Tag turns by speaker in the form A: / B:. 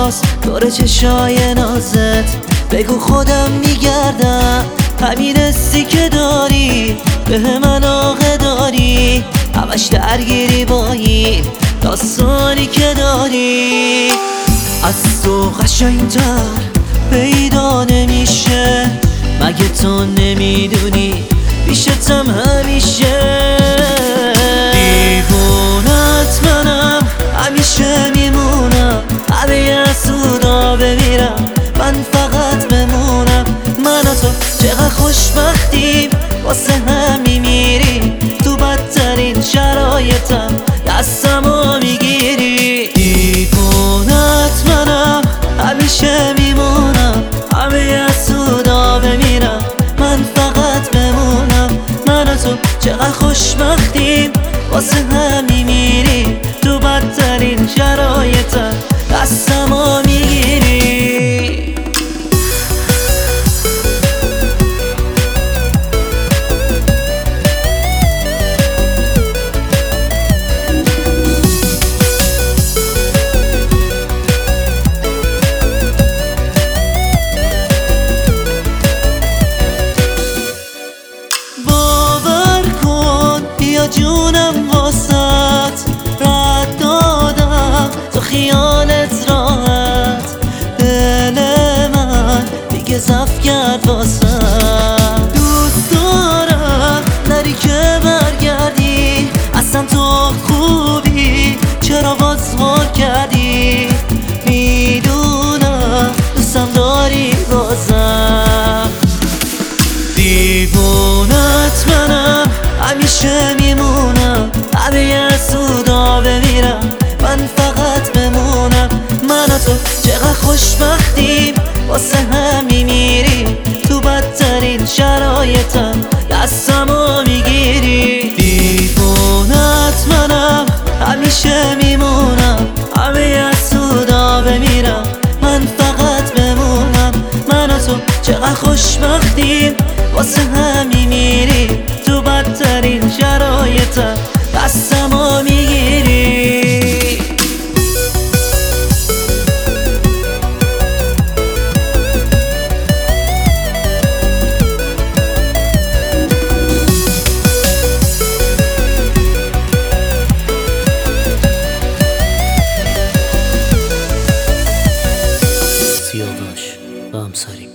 A: هاست دور چشای نازت. بگو خودم میگردم، همین حسی که داری به من علاقه داری، همش درگیری با این داستانی که داری. از تو قشنگتر پیدا نمیشه، مگه تو نمیدونی پیشتم همیشه. دیوونت منم، همیشه میمونم، همه سودا بمیرم، من فقط بمونم. من و تو چقدر خوشبختیم، واسه هم میمیریم، تو بدترین شرایطم دستمو میگیری. دیوونت منم، همیشه میمونم، همه سودا بمیرم، من فقط بمونم. من و تو چقدر خوشبختیم، واسه هم میمیریم، تو بدترین شرایطم دستمو میگیری. جونم واسط رد دادم، تو خیالت راحت، دل من دیگه ضعف کرد واسط. دوست دارم نری که برگردی، اصلا تو خوبی، چرا باز مال کردی؟ میدونم دوستم داری بازم. دیوونت منم، همیشه میمونم، همه سودا بمیرم، من فقط بمونم. من و تو چقدر خوشبختیم، واسه هم میمیریم، تو بدترین شرایطم دستمو میگیری. دیوونت منم، همیشه میمونم، همه سودا بمیرم، من فقط بمونم. من و تو چقدر خوشبختیم، واسه هم میمیریم، تو بدترین شرایطم دستمو میگیری.
B: سیاوش و همسری